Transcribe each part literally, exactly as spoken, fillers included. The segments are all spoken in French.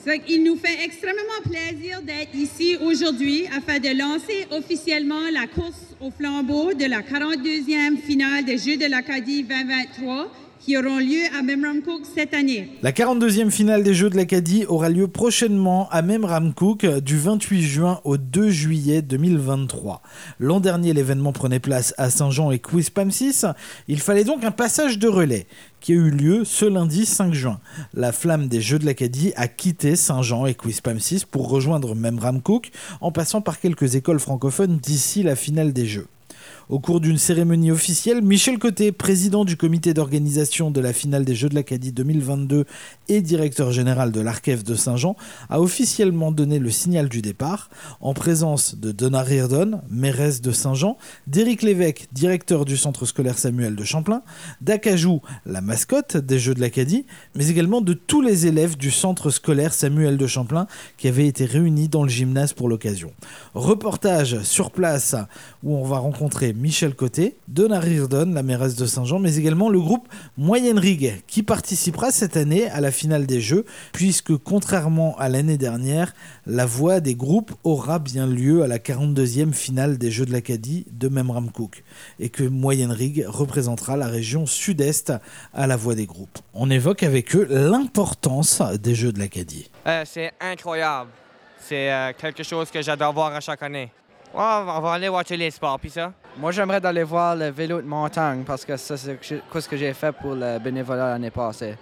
Il nous fait extrêmement plaisir d'être ici aujourd'hui afin de lancer officiellement la course au flambeau de la quarante-deuxième finale des Jeux de l'Acadie vingt vingt-trois qui auront lieu à Memramcook cette année. La quarante-deuxième finale des Jeux de l'Acadie aura lieu prochainement à Memramcook du vingt-huit juin au deux juillet deux mille vingt-trois. L'an dernier, l'événement prenait place à Saint-Jean et Quispamsis. Il fallait donc un passage de relais qui a eu lieu ce lundi cinq juin. La flamme des Jeux de l'Acadie a quitté Saint-Jean et Quispamsis pour rejoindre Memramcook en passant par quelques écoles francophones d'ici la finale des Jeux. Au cours d'une cérémonie officielle, Michel Côté, président du comité d'organisation de la finale des Jeux de l'Acadie deux mille vingt-deux et directeur général de l'A R C E F de Saint-Jean, a officiellement donné le signal du départ, en présence de Donna Reardon, mairesse de Saint-Jean, d'Éric Lévesque, directeur du centre scolaire Samuel de Champlain, d'Acajou, la mascotte des Jeux de l'Acadie, mais également de tous les élèves du centre scolaire Samuel de Champlain qui avaient été réunis dans le gymnase pour l'occasion. Reportage sur place où on va rencontrer Michel Côté, Donna Reardon, la mairesse de Saint-Jean, mais également le groupe Moyenne Rigue qui participera cette année à la finale des Jeux, puisque contrairement à l'année dernière, la voix des groupes aura bien lieu à la quarante-deuxième finale des Jeux de l'Acadie de Memramcook et que Moyenne Rigue représentera la région sud-est à la voix des groupes. On évoque avec eux l'importance des Jeux de l'Acadie. Euh, c'est incroyable. C'est euh, quelque chose que j'adore voir à chaque année. Oh, on va aller watcher les sports, puis ça. Moi, j'aimerais d'aller voir le vélo de montagne parce que ça, c'est ce que j'ai fait pour le bénévolat l'année passée.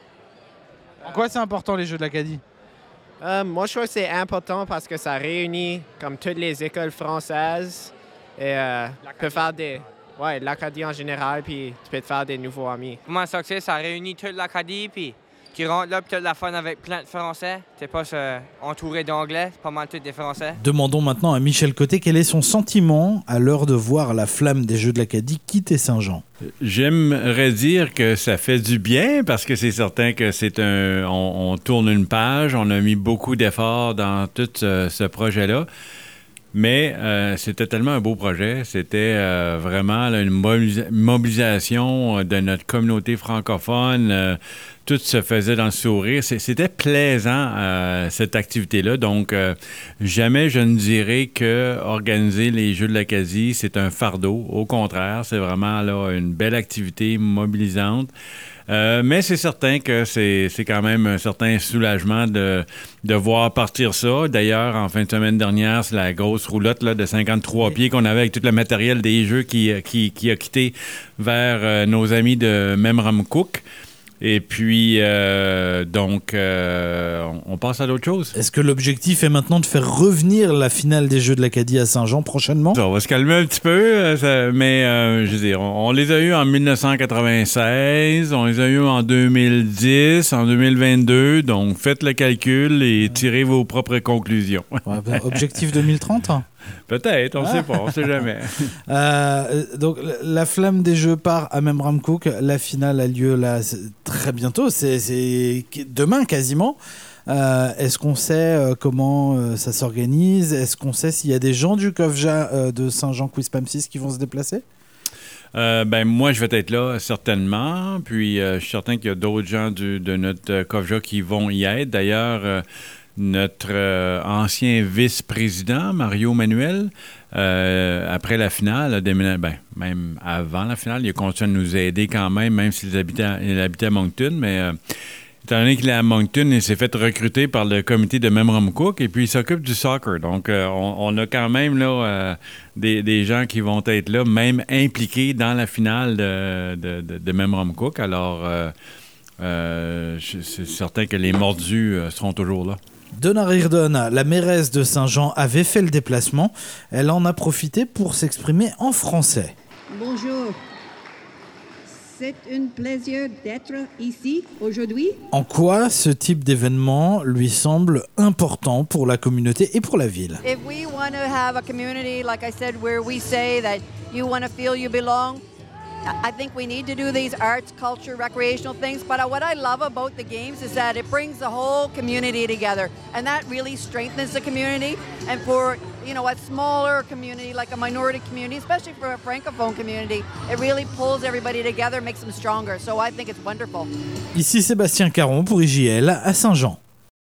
En quoi c'est important les Jeux de l'Acadie? Euh, moi, je trouve que c'est important parce que ça réunit comme toutes les écoles françaises et euh, tu peux faire des... Ouais, l'Acadie en général, puis tu peux te faire des nouveaux amis. Comment ça que c'est? Ça réunit toute l'Acadie, puis qui rentre là, puis tu as de la fun avec plein de Français. T'es pas euh, entouré d'Anglais, c'est pas mal tous des Français. Demandons maintenant à Michel Côté quel est son sentiment à l'heure de voir la flamme des Jeux de l'Acadie quitter Saint-Jean. J'aimerais dire que ça fait du bien parce que c'est certain que c'est un... On, on tourne une page, on a mis beaucoup d'efforts dans tout ce, ce projet-là. Mais euh, c'était tellement un beau projet. C'était euh, vraiment là, une mobilisa- mobilisation de notre communauté francophone. Euh, tout se faisait dans le sourire. C'est, c'était plaisant, euh, cette activité-là. Donc, euh, jamais je ne dirais que organiser les Jeux de l'Acadie, c'est un fardeau. Au contraire, c'est vraiment là, une belle activité mobilisante. Euh, mais c'est certain que c'est, c'est quand même un certain soulagement de, de voir partir ça. D'ailleurs, en fin de semaine dernière, c'est la grosse roulotte là, de cinquante-trois pieds qu'on avait avec tout le matériel des Jeux qui, qui, qui a quitté vers euh, nos amis de Memramcook. Et puis, euh, donc, euh, on passe à d'autres choses. Est-ce que l'objectif est maintenant de faire revenir la finale des Jeux de l'Acadie à Saint-Jean prochainement? Ça, on va se calmer un petit peu, euh, ça, mais euh, je veux dire, on, on les a eus en dix-neuf cent quatre-vingt-seize, on les a eus en deux mille dix, en deux mille vingt-deux, donc faites le calcul et tirez vos propres conclusions. Ouais, ben, objectif deux mille trente? Peut-être, on ne sait pas, on ne sait jamais. euh, donc, la flamme des Jeux part à Memramcook. La finale a lieu là très bientôt, c'est, c'est demain quasiment. Euh, est-ce qu'on sait euh, comment euh, ça s'organise? Est-ce qu'on sait s'il y a des gens du C O V J A euh, de Saint-Jean-Quispamsis qui vont se déplacer? Euh, ben moi, je vais être là, certainement. Puis, euh, je suis certain qu'il y a d'autres gens du, de notre C O V J A qui vont y être. D'ailleurs, euh, notre euh, ancien vice-président, Mario Manuel, euh, après la finale, a déménagé, ben, même avant la finale, il a continué à nous aider quand même, même s'il habitait, il habitait à Moncton, mais euh, étant donné qu'il est à Moncton, il s'est fait recruter par le comité de Memramcook et puis il s'occupe du soccer. Donc, euh, on, on a quand même là euh, des, des gens qui vont être là, même impliqués dans la finale de, de, de, de Memramcook. Alors, euh, euh, c'est certain que les mordus euh, seront toujours là. Donna Reardon, la mairesse de Saint-Jean, avait fait le déplacement. Elle en a profité pour s'exprimer en français. Bonjour. C'est un plaisir d'être ici aujourd'hui. En quoi ce type d'événement lui semble important pour la communauté et pour la ville? If we want to have a community, like I said, where we say that you want to feel you belong, I think we need to do these arts, culture, recreational things. But what I love about the games is that it brings the whole community together, and that really strengthens the community. And for you know a smaller community, like a minority community, especially for a francophone community, it really pulls everybody together, makes them stronger. So I think it's wonderful. Ici Sébastien Caron pour I J L à Saint-Jean.